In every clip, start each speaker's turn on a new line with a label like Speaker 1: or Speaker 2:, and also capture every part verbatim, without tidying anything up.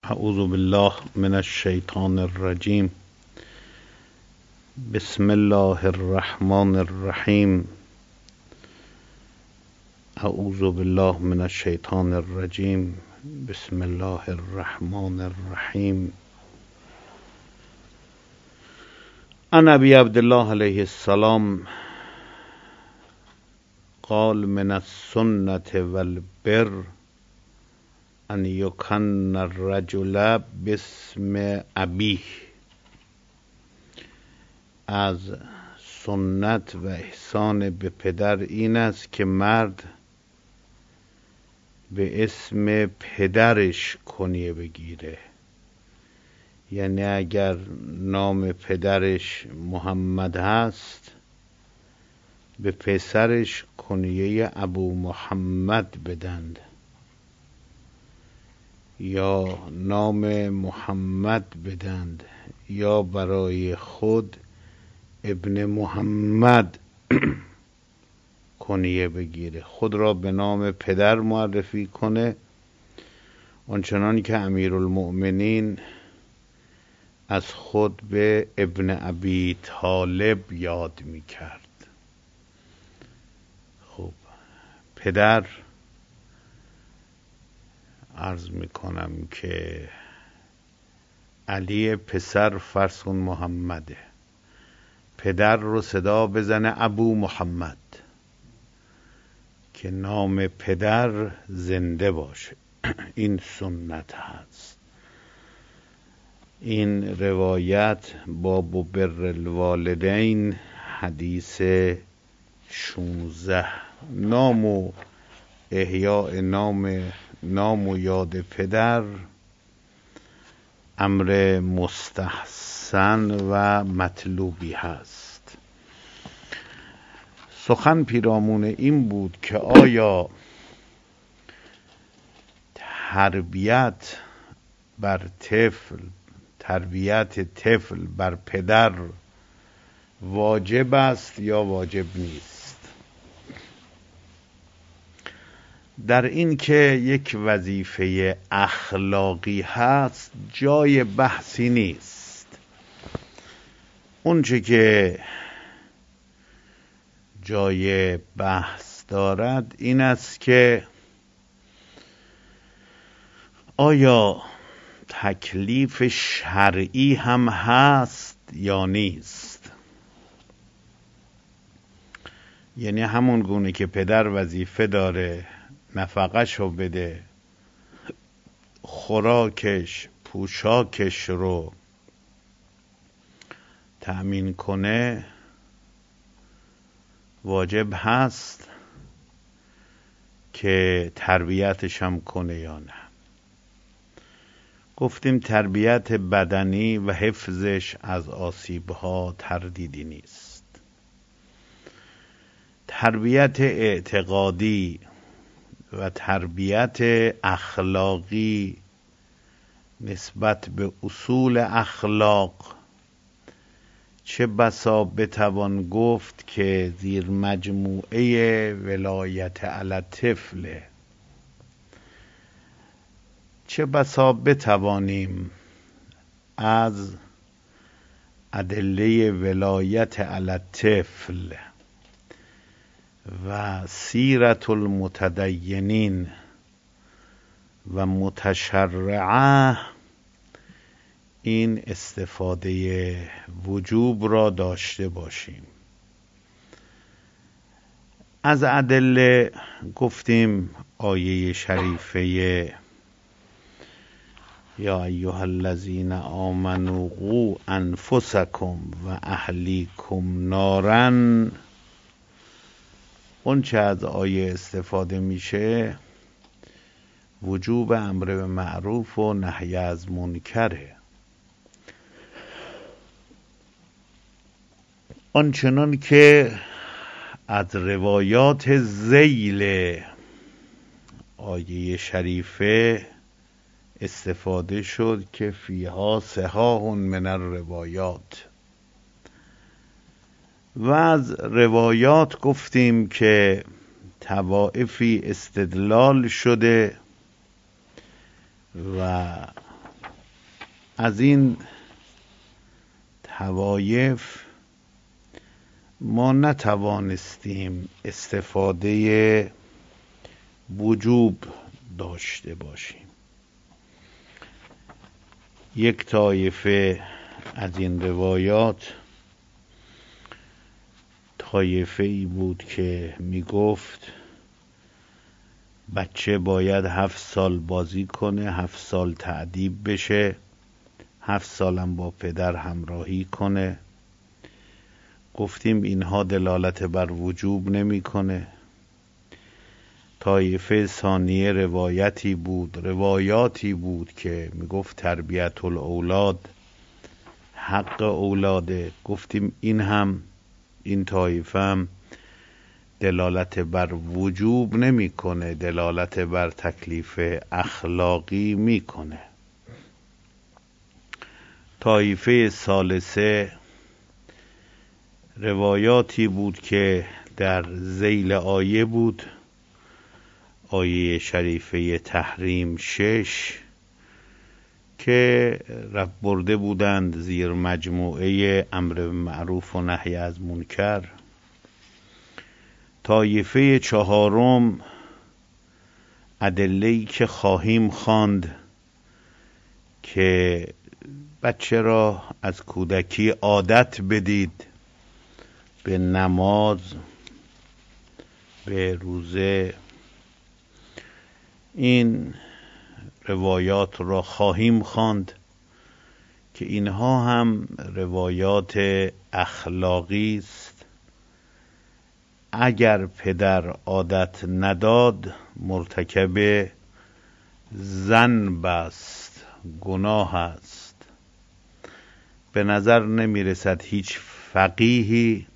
Speaker 1: اعوذ بالله من الشیطان الرجیم. بسم الله الرحمن الرحیم. اعوذ بالله من الشیطان الرجیم. بسم الله الرحمن الرحیم. عن ابی عبدالله علیه السلام قال من السنة والبر ان یکن الرجل باسم ابیه. از سنت و احسان به پدر این است که مرد به اسم پدرش کنیه بگیره. یعنی اگر نام پدرش محمد هست، به پسرش کنیه ابو محمد بدند، یا نام محمد بدند، یا برای خود ابن محمد کنیه بگیره، خود را به نام پدر معرفی کنه، آنچنان که امیرالمؤمنین از خود به ابن ابی طالب یاد می کرد. خب پدر عرض می کنم که علی پسر فرض کن محمده، پدر رو صدا بزنه ابو محمد، که نام پدر زنده باشه. این سنت هست. این روایت باب بر الوالدین حدیث شونزده. نام و احیاء نام نام و یاد پدر امر مستحسن و مطلوبی هست. سخن پیرامون این بود که آیا تربیت بر طفل تربیت طفل بر پدر واجب است یا واجب نیست؟ در این که یک وظیفه اخلاقی هست جای بحثی نیست. اونچه که جای بحث دارد این است که آیا تکلیف شرعی هم هست یا نیست. یعنی همون گونه که پدر وظیفه داره نفقه‌شو بده، خوراکش پوشاکش رو تأمین کنه، واجب هست که تربیتش هم کنه یا نه. گفتیم تربیت بدنی و حفظش از آسیبها تردیدی نیست. تربیت اعتقادی و تربیت اخلاقی نسبت به اصول اخلاق چه بسا بتوان گفت که زیر مجموعه ولایت علی الطفل، چه بسا بتوانیم از ادله ولایت علی الطفل و سیرت المتدینین و متشرعه این استفاده وجوب را داشته باشیم. از ادله گفتیم آیه شریفه یا ایها الذین آمنوا قوا انفسکم و اهلیکم نارا. اون چه از آیه استفاده میشه وجوب امر به معروف و نهی از منکره. آنچنان که از روایات ذیل آیه شریفه استفاده شد که فیها صحاح من الروایات، و از روایات گفتیم که طوائفی استدلال شده و از این طوایف ما نتوانستیم استفاده وجوب داشته باشیم. یک طایفه از این روایات طایفه ای بود که می گفت بچه باید هفت سال بازی کنه، هفت سال تعدیب بشه، هفت سالم با پدر همراهی کنه. گفتیم اینها دلالت بر وجوب نمی کنه. طایفه ثانیه روایتی بود روایاتی بود که می گفت تربیت الاولاد حق اولاده. گفتیم این هم این طایفه هم دلالت بر وجوب نمی کنه، دلالت بر تکلیف اخلاقی می کنه. طایفه ثالثه روایاتی بود که در ذیل آیه بود، آیه شریفه تحریم شش، که رب برده بودند زیر مجموعه امر معروف و نهی از منکر. طایفه چهارم ادله‌ای که خواهیم خواند که بچه را از کودکی عادت بدید به نماز، به روزه. این روایات را خواهیم خواند که اینها هم روایات اخلاقی است. اگر پدر عادت نداد مرتکب ذنب است، گناه است. به نظر نمی رسد هیچ فقیهی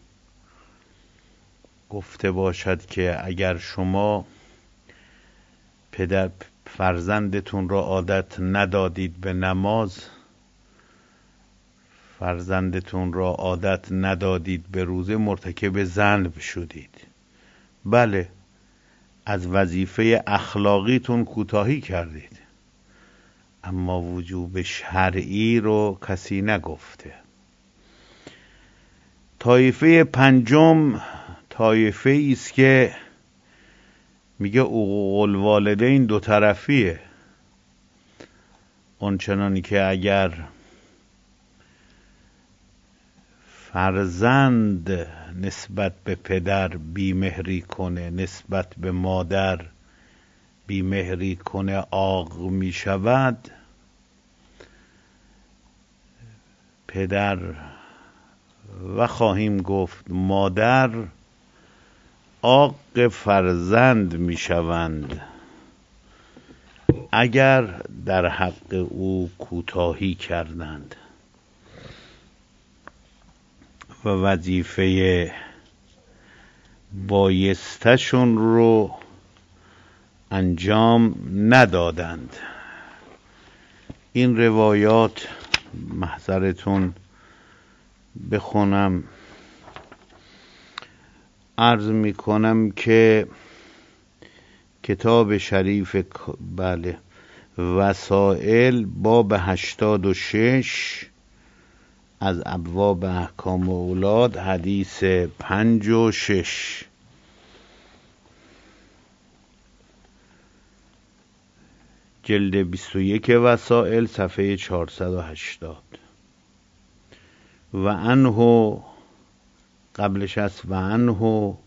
Speaker 1: گفته باشد که اگر شما پدر فرزندتون را عادت ندادید به نماز، فرزندتون را عادت ندادید به روزه، مرتکب ذنب شدید. بله، از وظیفه اخلاقیتون کوتاهی کردید، اما وجوب شرعی رو کسی نگفته. طایفه پنجم طایفه است که میگه حقوق الوالدین دو طرفیه. اونچنانی که اگر فرزند نسبت به پدر بیمهری کنه، نسبت به مادر بیمهری کنه، عاق می شود. پدر و خواهیم گفت مادر عاق فرزند می شوند اگر در حق او کوتاهی کردند و وظیفه بایستشون رو انجام ندادند. این روایات محضرتون بخونم. عرض می کنم که کتاب شریف بله وسائل باب هشتاد و شش از ابواب احکام اولاد حدیث پنج و شش، جلد بیست و یک وسائل صفحه چهارصد و هشتاد. و عنه قبلش است و عنه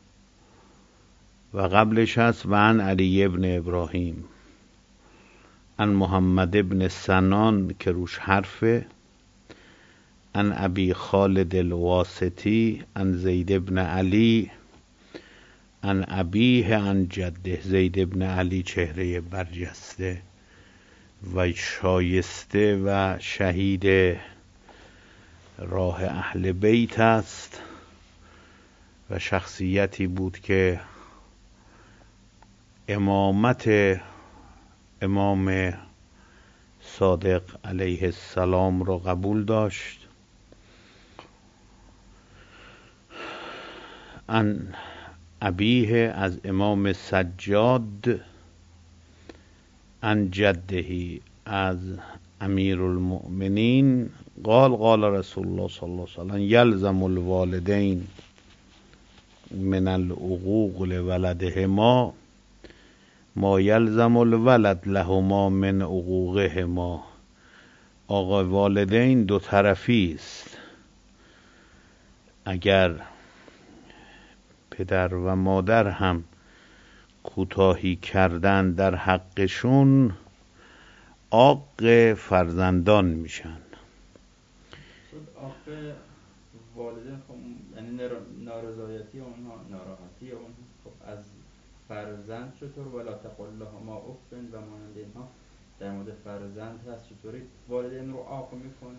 Speaker 1: و قبلش است و عن علی ابن ابراهیم عن محمد ابن سنان که روش حرفه، عن ابی خالد الواسطی عن زید ابن علی عن ابیه عن جده. زید ابن علی چهره برجسته و شایسته و شهید راه اهل بیت است و شخصیتی بود که امامت امام صادق علیه السلام را قبول داشت. عن ابیه از امام سجاد، عن جدهی از امیر المؤمنین قال قال رسول الله صلی الله علیه وسلم یلزم الوالدین من العقوق لولدهما ما یلزم الولد لهما من عقوقهما. آقا والدین دو طرفی است. اگر پدر و مادر هم کوتاهی کردن در حقشون، عاق فرزندان میشن.
Speaker 2: عاق والدین خب یعنی نارضایتی اونها، ناراحتی اونها. خب از فرزند چطور؟ ولا تقل لهما اف و مانند اینها در مورد فرزند هست، چطوری والدین رو عاق میکنه؟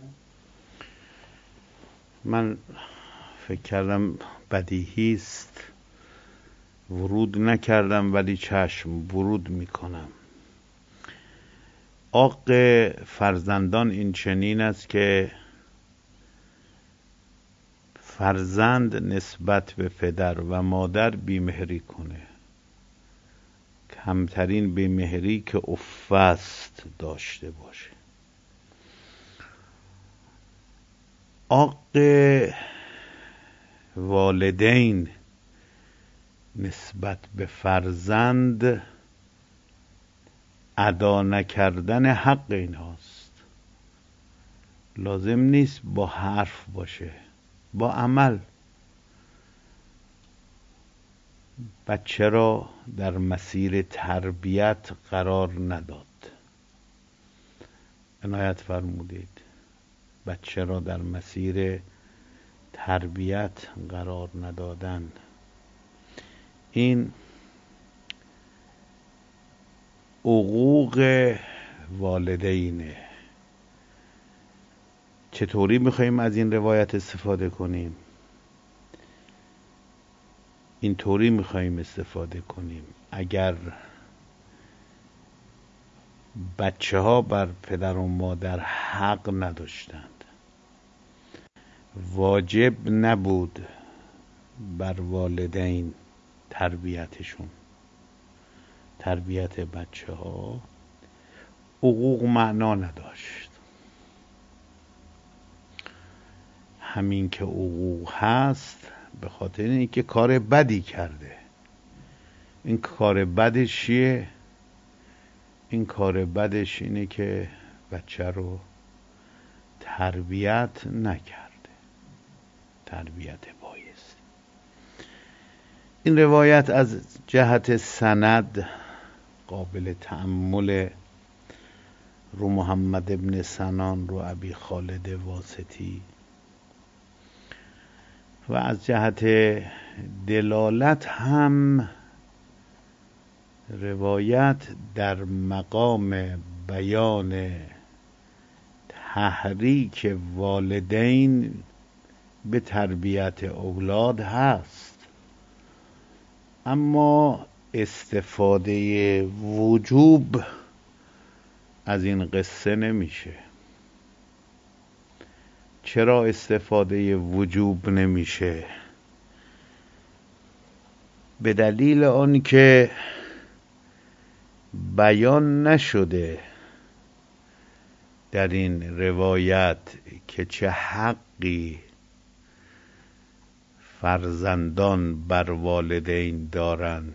Speaker 1: من فکر کردم بدیهی است، ورود نکردم ولی چشم ورود میکنم. عاق فرزندان این چنین است که فرزند نسبت به پدر و مادر بیمهری کنه، کمترین بیمهری که اف است داشته باشه. عاق والدین نسبت به فرزند ادا نکردن حق اینهاست. لازم نیست با حرف باشه، با عمل. بچه را در مسیر تربیت قرار نداد. عنایت فرمودید. بچه را در مسیر تربیت قرار ندادن، این حقوق والدینه. چطوری میخواییم از این روایت استفاده کنیم؟ این طوری میخواییم استفاده کنیم اگر بچه ها بر پدر و مادر حق نداشتند، واجب نبود بر والدین تربیتشون، تربیت بچه ها حقوق معنا نداشت. همین که حقوق هست به خاطر اینکه کار بدی کرده. این کار بدش چیه؟ این کار بدش اینه که بچه رو تربیت نکرده، تربیت بایست. این روایت از جهت سند قابل تأمل، رو محمد ابن سنان، رو ابی خالد واسطی، و از جهت دلالت هم روایت در مقام بیان تحریک والدین به تربیت اولاد هست، اما استفاده وجوب از این قصه نمیشه. چرا استفاده وجوب نمیشه؟ به دلیل آن که بیان نشده در این روایت که چه حقی فرزندان بر والدین دارن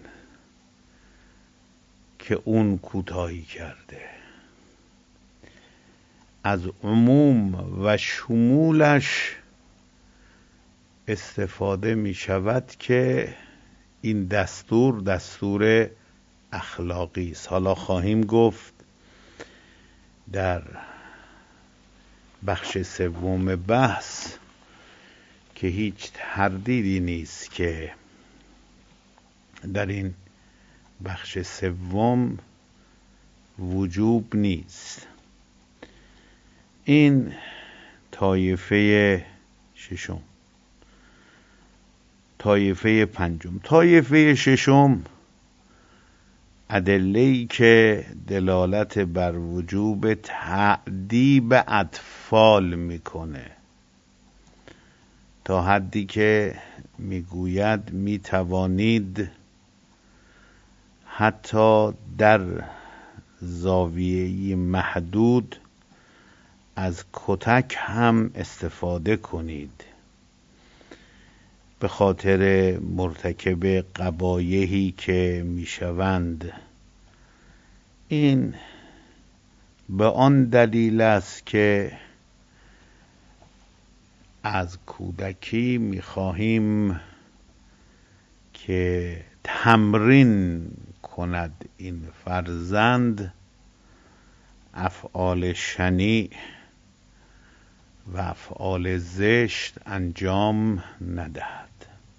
Speaker 1: که اون کوتاهی کرده. از عموم و شمولش استفاده می شود که این دستور دستور اخلاقی است. حالا خواهیم گفت در بخش سوم بحث که هیچ تردیدی نیست که در این بخش سوم وجوب نیست. این طایفه ششم. طایفه پنجم. طایفه ششم ادله‌ای که دلالت بر وجوب تأدیب اطفال میکنه، تا حدی که میگوید میتوانید حتی در زاویه‌ای محدود از کتک هم استفاده کنید به خاطر مرتکب قبایحی که میشوند. این به آن دلیل است که از کودکی میخواهیم که تمرین کند این فرزند افعال شنیع و افعال زشت انجام ندهد.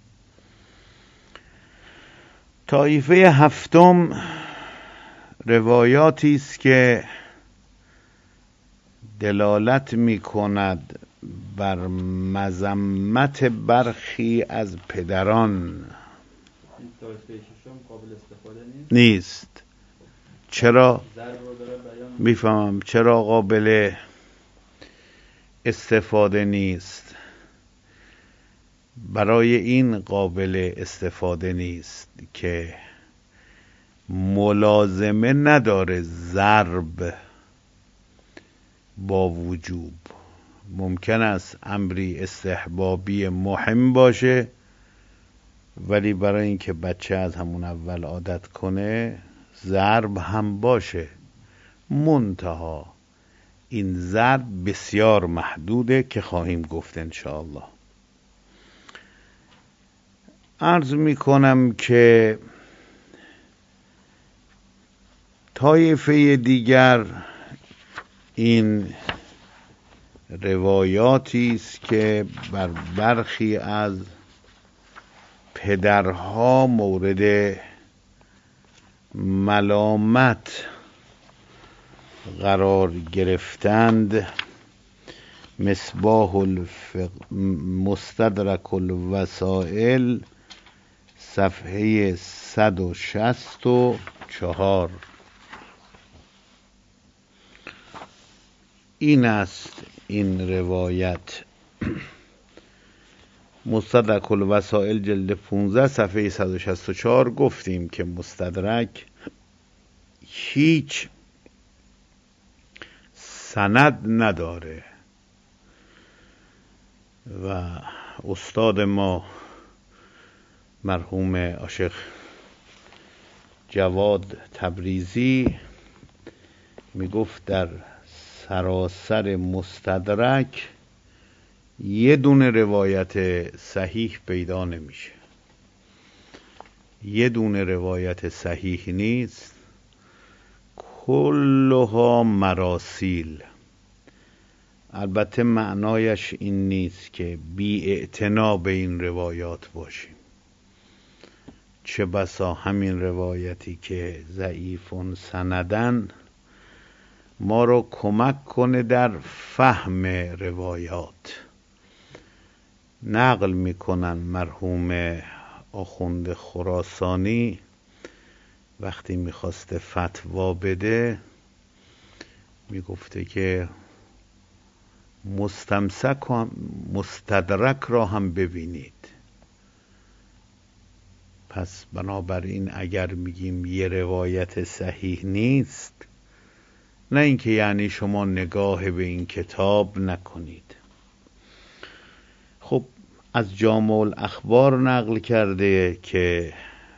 Speaker 1: طایفه هفتم روایاتی است که دلالت می کند بر مذمت برخی از پدران.
Speaker 2: این طایفه ششم قابل استفاده نیست؟
Speaker 1: نیست. چرا؟
Speaker 2: ضرب رو داره بیان
Speaker 1: میفهمم چرا قابل استفاده نیست. برای این قابل استفاده نیست که ملازمه نداره ضرب با وجوب. ممکن است امری استحبابی مهم باشه ولی برای اینکه بچه از همون اول عادت کنه ضرب هم باشه. منتها این ضرب بسیار محدوده که خواهیم گفت انشاءالله. عرض می کنم که طایفه دیگر این روایاتی است که بر برخی از پدرها مورد ملامت قرار گرفتند. مصباح الفق... مستدرک الوسائل صفحه صد و شصت و چهار. این است این روایت. مستدرک الوسائل جلد پانزده صفحه صد و شصت و چهار. گفتیم که مستدرک هیچ سند نداره و استاد ما مرحوم عاشق جواد تبریزی میگفت در سراسر مستدرک یه دونه روایت صحیح پیدا نمیشه. یه دونه روایت صحیح نیست، کلها مراسیل. البته معنایش این نیست که بی اعتنا به این روایات باشیم. چه بسا همین روایتی که ضعیف سندن ما رو کمک کنه در فهم روایات. نقل میکنن مرحوم آخوند خراسانی وقتی میخواسته فتوا بده میگفته که مستمسک هم مستدرک را هم ببینید. پس بنابراین اگر میگیم یه روایت صحیح نیست، نه اینکه یعنی شما نگاه به این کتاب نکنید. خب از جامع الاخبار نقل کرده که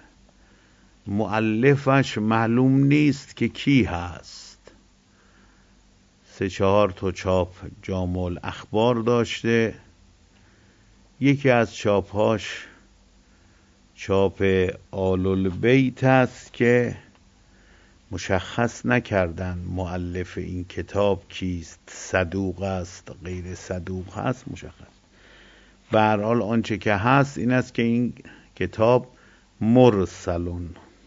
Speaker 1: مؤلفش معلوم نیست که کی هست. سه چهار تا چاپ جامع الاخبار داشته. یکی از چاپهاش چاپ آل البیت است که مشخص نکردن مؤلف این کتاب کیست، صدوق است غیر صدوق هست مشخص. به هر حال آنچه که هست این است که این کتاب مرسلون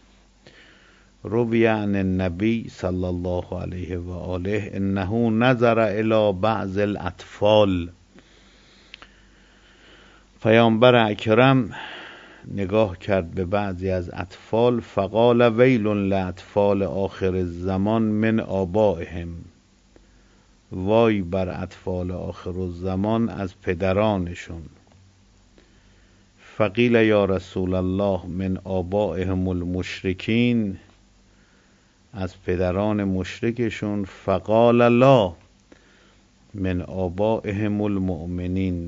Speaker 1: روی عن النبی صلی الله علیه و آله انه نظر الی بعض الاطفال. پیامبر اکرم نگاه کرد به بعضی از اطفال فقال ویل لاطفال آخر الزمان من آبائهم. وای بر اطفال آخر الزمان از پدرانشون. فقیل یا رسول الله من آبائهم المشرکین. از پدران مشرکشون. فقال لا. من آبائهم المؤمنین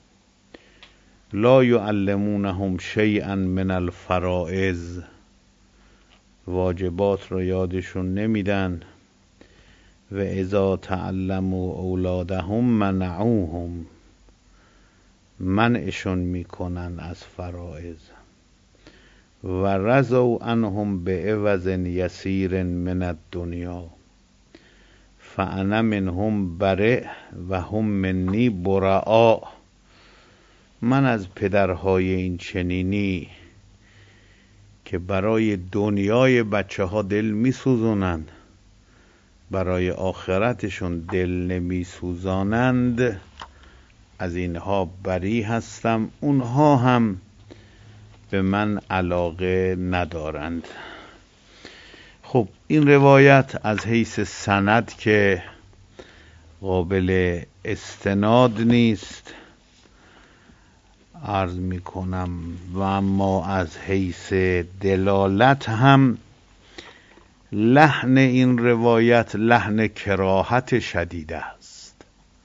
Speaker 1: لا یعلمونهم شیئا من الفرائض، واجبات را یادشون نمیدن. و اذا تعلموا اولادهم منعوهم، منعشون میکنن از فرائض. و رضوا عنهم بعوض یسیر من الدنیا فانا منهم برئ و هم منی براء. من از پدرهای این چنینی که برای دنیای بچه ها دل میسوزونند، برای آخرتشون دل نمیسوزانند، از اینها بری هستم، اونها هم به من علاقه ندارند. خب این روایت از حیث سند که قابل استناد نیست عرض می کنم، و اما از حیث دلالت هم لحن این روایت لحن کراهت شدید است.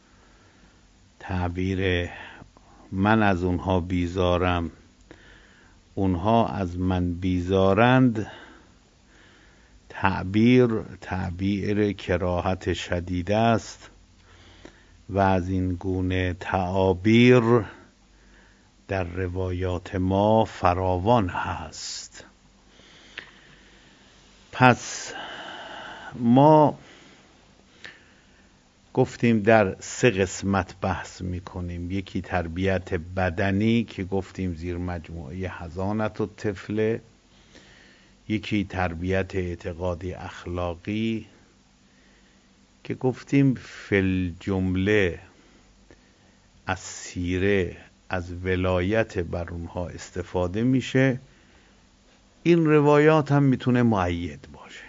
Speaker 1: تعبیر من از اونها بیزارم، اونها از من بیزارند، تعبیر تعبیر کراهت شدید است و از این گونه تعابیر در روایات ما فراوان هست. پس ما گفتیم در سه قسمت بحث میکنیم. یکی تربیت بدنی که گفتیم زیر مجموعه حضانت الطفل، یکی تربیت اعتقادی اخلاقی که گفتیم فی جمله از سیره از ولایت بر اونها استفاده میشه. این روایات هم میتونه مؤید باشه،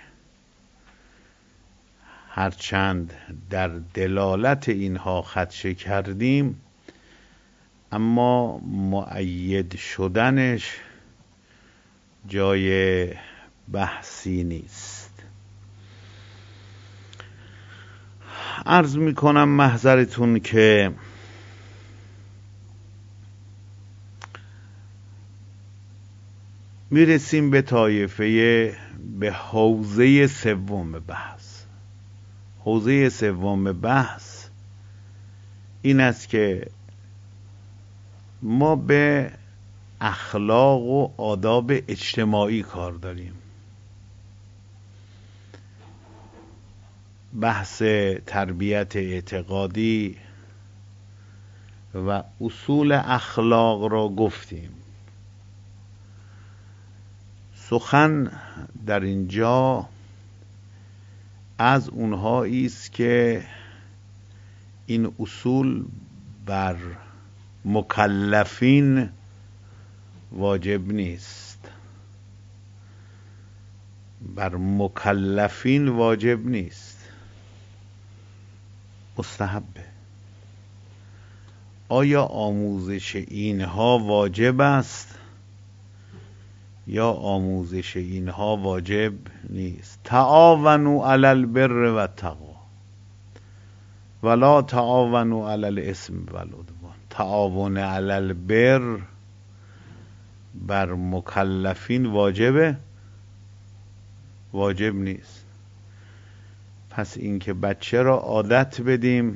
Speaker 1: هرچند در دلالت اینها خدشه کردیم، اما مؤید شدنش جای بحثی نیست. عرض میکنم محضرتون که میرسیم به طایفه به حوزه سوم بحث. حوزه سوم بحث این است که ما به اخلاق و آداب اجتماعی کار داریم. بحث تربیت اعتقادی و اصول اخلاق را گفتیم. سخن در اینجا از اونهایی است که این اصول بر مکلفین واجب نیست، بر مکلفین واجب نیست، مستحبه. آیا آموزش اینها واجب است یا آموزش اینها واجب نیست؟ تعاونوا علی البر و التقوا ولا تعاونوا علی الاثم والعدوان. تعاون علی البر بر مکلفین واجبه؟ واجب نیست. پس اینکه بچه را عادت بدیم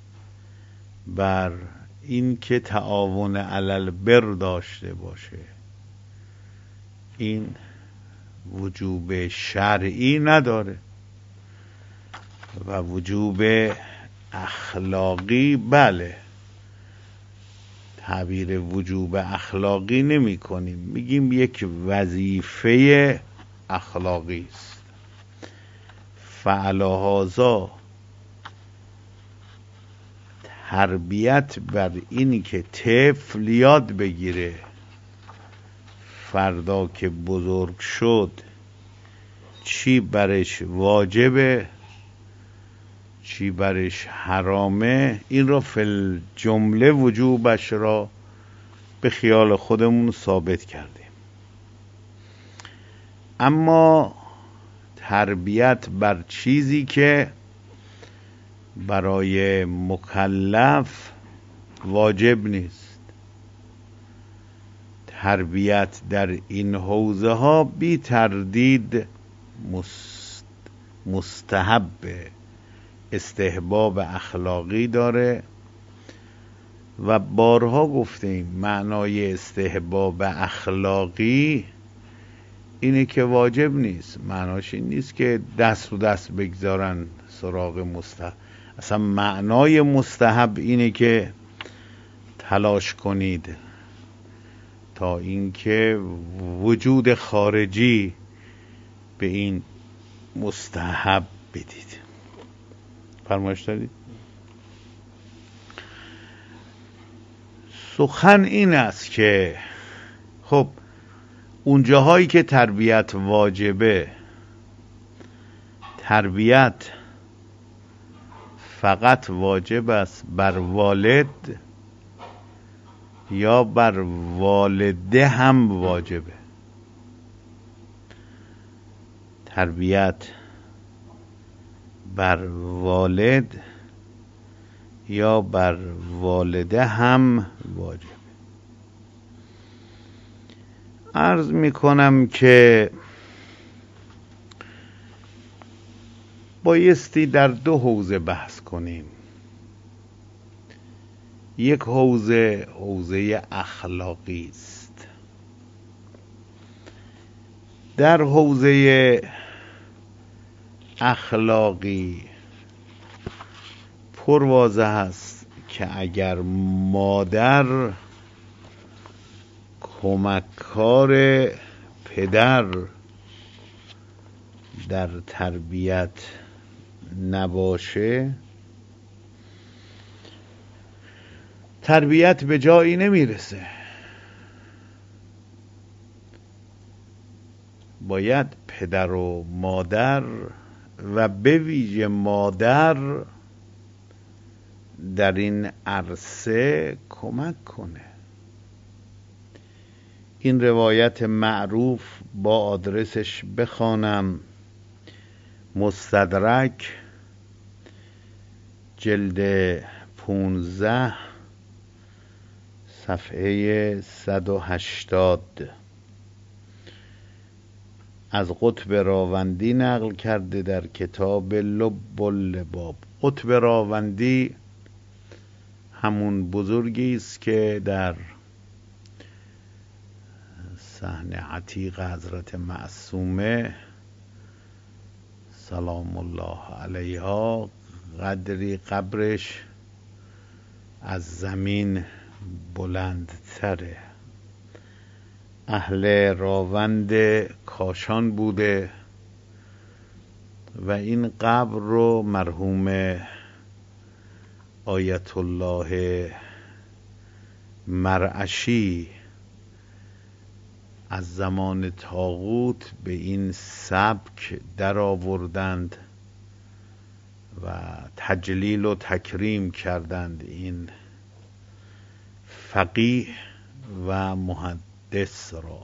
Speaker 1: بر اینکه تعاون علی البر داشته باشه، این وجوب شرعی نداره و وجوب اخلاقی بله. تعبیر وجوب اخلاقی نمی کنیم، میگیم یک وظیفه اخلاقی است. فعلهذا تربیت بر اینی که طفل یاد بگیره فردا که بزرگ شد چی برش واجبه چی برش حرامه، این را فی جمله وجوبش را به خیال خودمون ثابت کردیم. اما تربیت بر چیزی که برای مکلف واجب نیست. تربیت در این حوزه ها بی تردید مستحب استحباب اخلاقی داره و بارها گفتیم معنای استحباب اخلاقی اینه که واجب نیست. معناش این نیست که دست رو دست بگذارن سراغ مستحب. اصلا معنای مستحب اینه که تلاش کنید تا اینکه وجود خارجی به این مستحب بدید. فرمایش دارید؟ سخن این است که خب اون جاهایی که تربیت واجبه، تربیت فقط واجب است بر والد یا بر والده هم واجبه؟ تربیت بر والد یا بر والده هم واجبه. عرض میکنم که بایستی در دو حوزه بحث کنیم. یک حوزه حوزه اخلاقی است. در حوزه اخلاقی پرواضح است که اگر مادر کمککار پدر در تربیت نباشه، تربیت به جایی نمیرسه. باید پدر و مادر و به ویژه مادر در این عرصه کمک کنه. این روایت معروف با آدرسش بخوانم: مستدرک جلد پونزده صفحه صد و هشتاد از قطب راوندی نقل کرده در کتاب لب اللباب. قطب راوندی همون بزرگی است که در صحن عتیق حضرت معصومه سلام الله علیها قدری قبرش از زمین بلندتره. اهل راوند کاشان بوده و این قبر رو مرحوم آیت الله مرعشی از زمان طاغوت به این سبک در آوردند و تجلیل و تکریم کردند این فقیه و محدث را.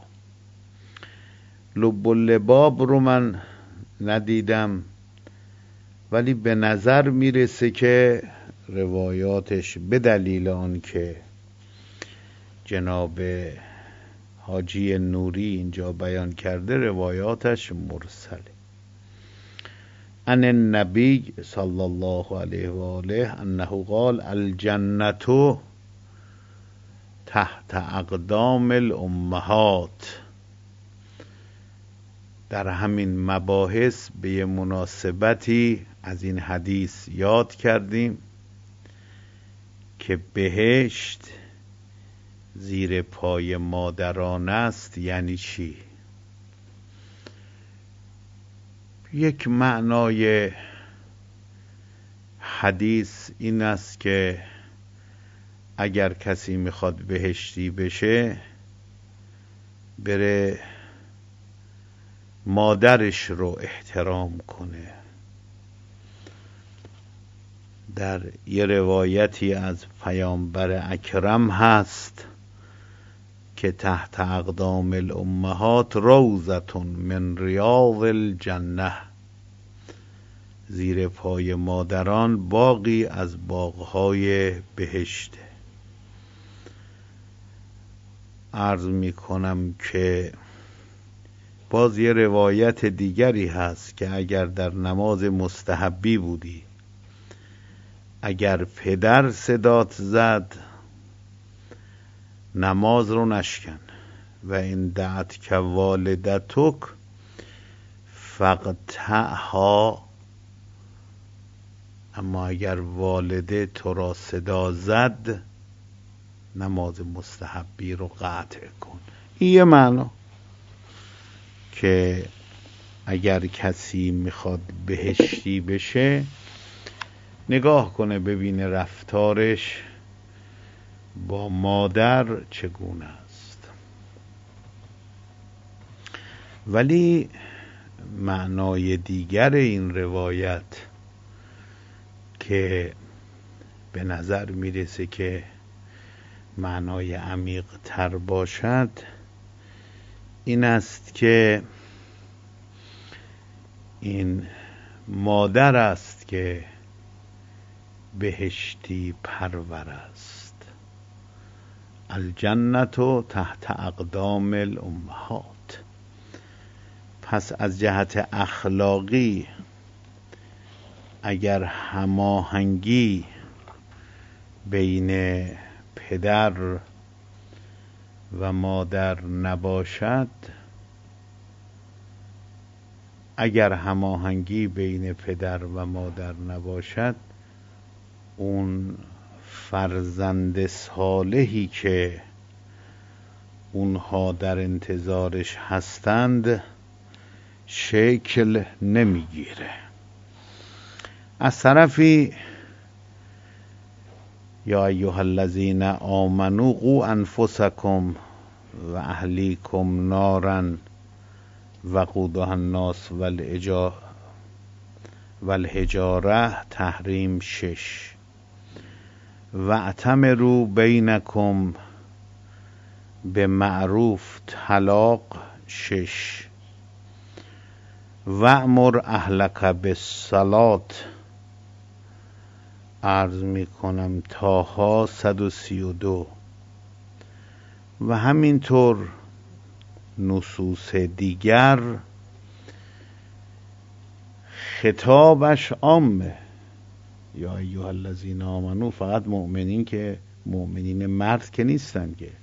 Speaker 1: لب اللباب رو من ندیدم ولی به نظر میرسه که روایاتش به دلیل آن که جناب حاجی نوری اینجا بیان کرده روایاتش مرسله. ان النبی صلی الله علیه و آله انه قال الجنة تحت اقدام الامهات. در همین مباحث به یه مناسبتی از این حدیث یاد کردیم که بهشت زیر پای مادران است. یعنی چی؟ یک معنای حدیث این است که اگر کسی میخواد بهشتی بشه بره مادرش رو احترام کنه. در یه روایتی از پیامبر اکرم هست که تحت اقدام الامهات روضة من ریاض الجنه، زیر پای مادران باغی از باغهای بهشته. عرض می کنم که باز یه روایت دیگری هست که اگر در نماز مستحبی بودی، اگر پدر صدات زد نماز رو نشکن، و این دعت که والدتک فقطعها، اما اگر والده تو را صدا زد نماز مستحبی رو قطع کن. این یه معنا که اگر کسی میخواد بهشتی بشه نگاه کنه ببینه رفتارش با مادر چگونه است. ولی معنای دیگر این روایت که به نظر میرسه که معنای عمیق تر باشد این است که این مادر است که بهشتی پرور است. الجنت تحت اقدام الامهات. پس از جهت اخلاقی اگر هماهنگی بین پدر و مادر نباشد، اگر هماهنگی بین پدر و مادر نباشد اون فرزند صالحی که اونها در انتظارش هستند شکل نمیگیره. از طرفی یا ایها الذین آمنوا قوا انفسکم و اهلیکم نارا وقودها الناس والحجاره تحریم شش. واعتمروا بینکم به معروف طلاق شش. وأمر اهلک بالصلاة عرض می کنم تاها صد و سی و دو. و همینطور نصوص دیگر خطابش عامه. یا ایها الذین آمنو فقط مؤمنین که مؤمنین مرد که نیستن که.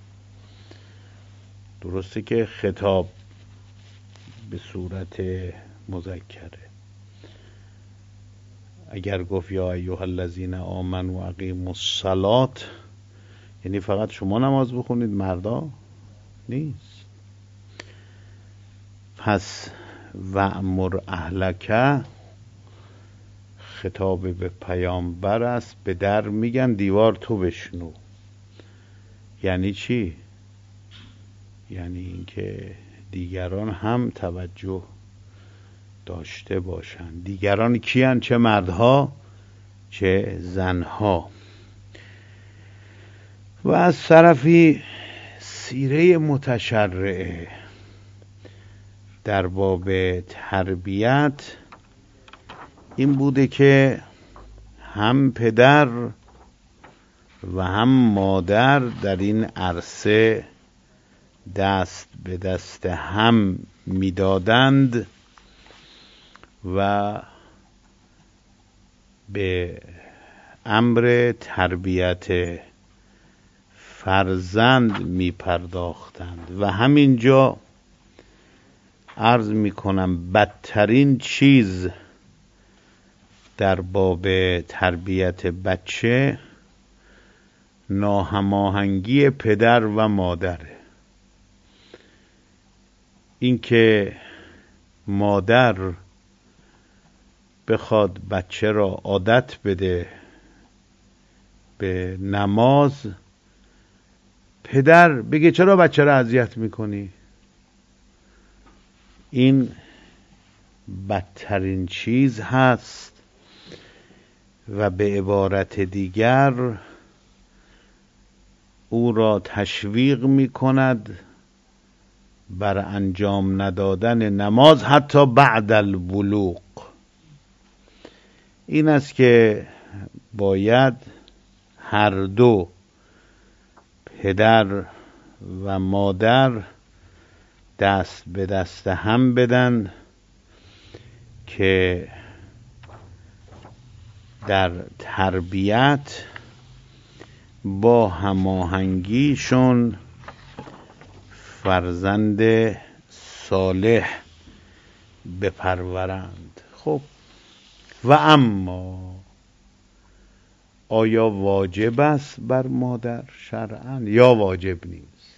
Speaker 1: درسته که خطاب به صورت مذکره. اگر گفت یا ایها الذین آمنوا اقیموا الصلاة یعنی فقط شما نماز بخونید، مردا نیست. پس وأمر اهلک خطاب به پیامبر است. به در میگن دیوار تو بشنو. یعنی چی؟ یعنی اینکه دیگران هم توجه داشته باشند. دیگران کیان؟ چه مردها چه زنها. و از طرفی سیره متشرعه در باب تربیت این بوده که هم پدر و هم مادر در این عرصه دست به دست هم میدادند و به امر تربیت فرزند می پرداختند. و همینجا عرض می کنم بدترین چیز در باب تربیت بچه ناهماهنگی پدر و مادره. اینکه مادر بخواد بچه را عادت بده به نماز، پدر بگه چرا بچه را اذیت میکنی؟ این بدترین چیز هست. و به عبارت دیگر او را تشویق میکند بر انجام ندادن نماز حتی بعد البلوغ. این است که باید هر دو پدر و مادر دست به دست هم بدن که در تربیت با هماهنگیشون فرزند صالح بپرورند. خب و اما آیا واجب است بر مادر شرعاً یا واجب نیست؟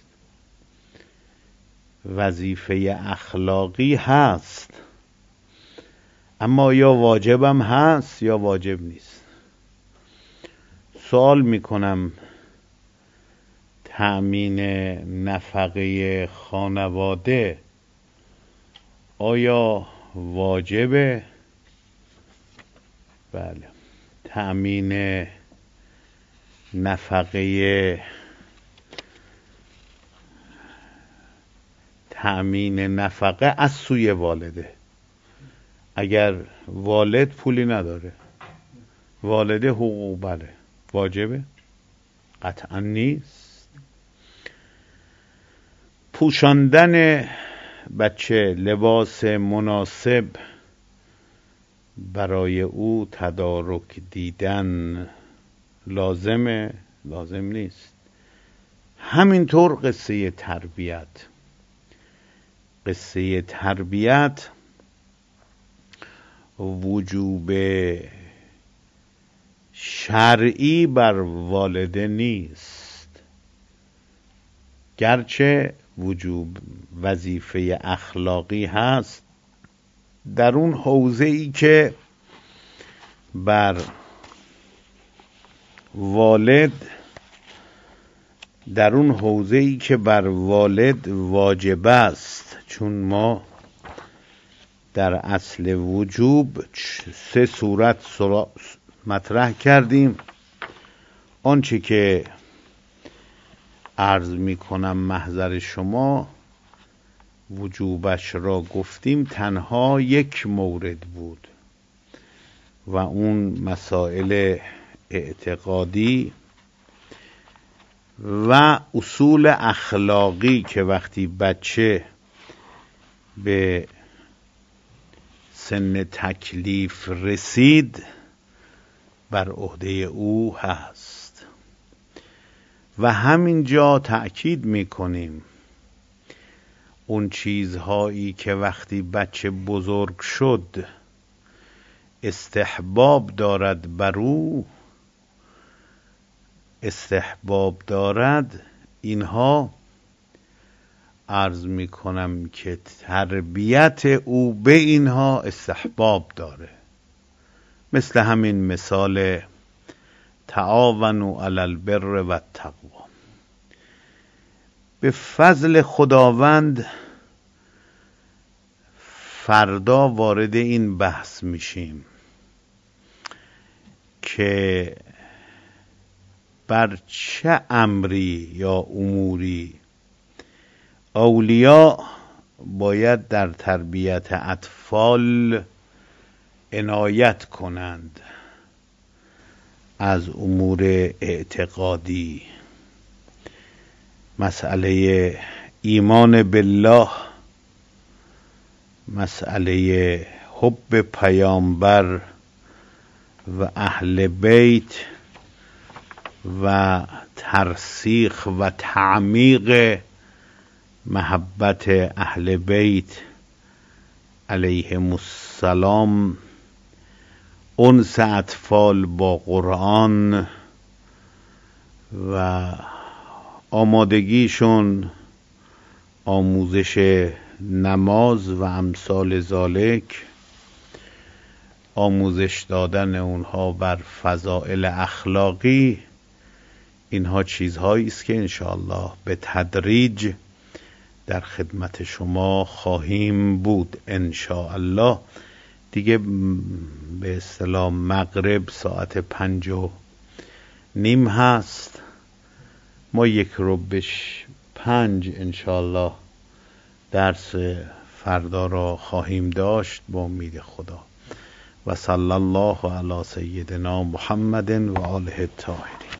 Speaker 1: وظیفه اخلاقی هست، اما یا واجبم هست یا واجب نیست. سوال میکنم تأمین نفقه خانواده آیا واجبه؟ بله. تأمین نفقه تأمین نفقه از سوی والده، اگر والد پولی نداره، والده حقوق بله واجبه؟ قطعا نیست. پوشاندن بچه لباس مناسب برای او تدارک دیدن لازمه؟ لازم نیست. همینطور قصه تربیت قصه تربیت وجوب شرعی بر والده نیست، گرچه وجوب وظیفه اخلاقی هست در اون حوزه ای که بر والد در اون حوزه ای که بر والد واجب است. چون ما در اصل وجوب سه صورت مطرح کردیم. آنچه که عرض می کنم محضر شما وجوبش را گفتیم، تنها یک مورد بود و اون مسائل اعتقادی و اصول اخلاقی که وقتی بچه به سن تکلیف رسید بر عهده او هست. و همینجا تأکید میکنیم اون چیزهایی که وقتی بچه بزرگ شد استحباب دارد بر او استحباب دارد اینها عرض میکنم که تربیت او به اینها استحباب داره. مثل همین مثال تعاونوا علی البر و التقوی. به فضل خداوند فردا وارد این بحث میشیم که بر چه امری یا اموری اولیاء باید در تربیت اطفال عنایت کنند از امور اعتقادی. مسئله ایمان بالله، مسئله حب پیامبر و اهل بیت و ترسیخ و تعمیق محبت اهل بیت علیهم السلام، انس اطفال با قرآن و آمادگیشون آموزش نماز و امثال ذالک، آموزش دادن اونها بر فضائل اخلاقی، اینها چیزهایی است که انشاءالله به تدریج در خدمت شما خواهیم بود. انشاءالله دیگه به اصطلاح مغرب ساعت پنج و نیم هست. ما یک رو بش پنج انشاءالله درس فردا را خواهیم داشت با امید خدا. و صلی الله علی سیدنا محمد و آله الطاهرین.